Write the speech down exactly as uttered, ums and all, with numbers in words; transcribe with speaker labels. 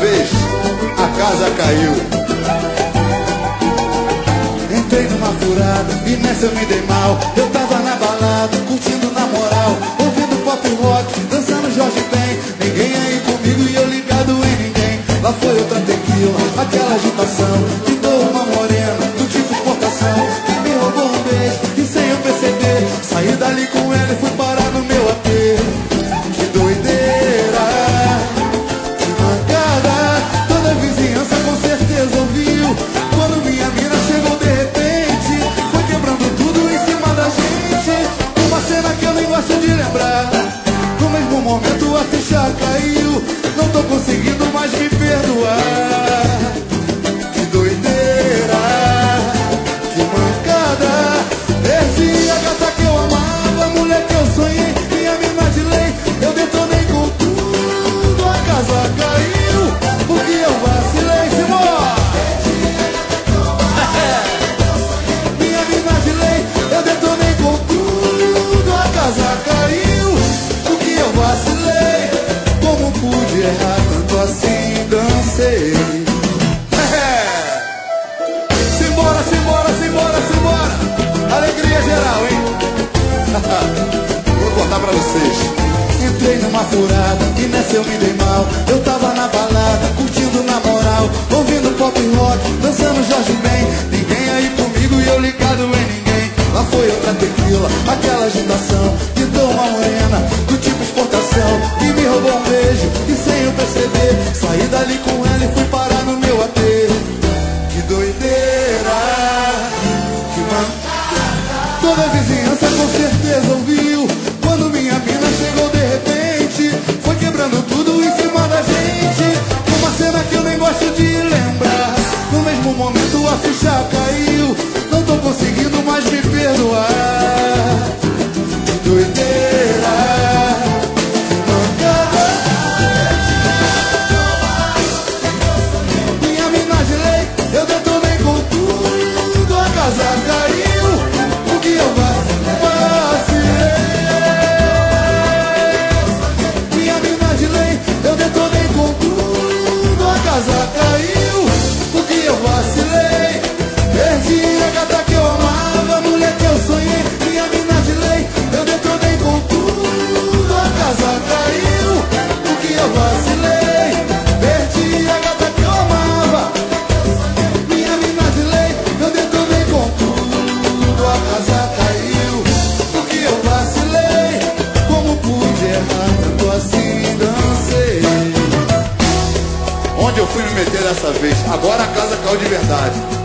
Speaker 1: vez a casa caiu. Entrei numa furada e nessa eu me dei mal. Eu tava na balada, curtindo na moral, ouvindo pop rock, dançando Jorge Ben. Ninguém aí comigo e eu ligado em ninguém. Lá foi outra tequila, aquela agitação. Pintou uma morena, do tipo exportação, que me roubou um beijo e sem eu perceber, saí dali com ela e fui parar no meu A P. Que doideira, que mancada, toda a vizinhança com certeza ouviu. Quando minha mina chegou de repente, foi quebrando tudo em cima da gente. Uma cena que eu nem gosto de lembrar. No mesmo momento a ficha caiu. Não tô conseguindo mais me perdoar. Que doideira, que mancada. Perdi a gata que eu amava, a mulher que eu sonhei, minha mina de lei. Eu detonei com tudo, a casa caiu, porque eu vacilei, Simão. Minha mina de lei, eu detonei com tudo, a casa caiu, porque eu vacilei. Como pude errar tanto assim, dancei. Simbora, simbora, simbora, simbora. Alegria geral, hein? Vou contar pra vocês. Entrei numa furada e nessa eu me dei mal. Eu tava na balada, curtindo na moral, ouvindo pop rock, dançando Jorge Ben. Ninguém aí comigo e eu ligado em ninguém. Lá foi outra tequila, aquela agitação. Pintou uma morena, do tipo exportação, que me roubou um beijo e sem eu perceber, saí dali com ela e fui parar no meu A P. Que doideira, que mancada, toda a vizinhança com certeza ouviu. Quando minha mina chegou de repente, foi quebrando tudo em cima da gente. Uma cena que eu nem gosto de lembrar. No mesmo momento a ficha caiu. Não tô conseguindo mais me perdoar. Que doideira, que mancada. Minha mina de lei, eu detonei com tudo, a casa caiu, porque eu vacilei. Minha mina de lei, eu detonei com tudo, a casa caiu, porque eu vacilei. Perdi a gata que eu amava, a mulher que eu sonhei, minha mina de lei, eu detonei com tudo, a casa caiu, porque eu vacilei. Perdi a gata que eu amava, minha mina de lei, eu detonei com tudo, a casa caiu, porque eu vacilei. Como pude errar tanto assim, dancei. Onde eu fui me meter dessa vez? Agora a casa caiu de verdade.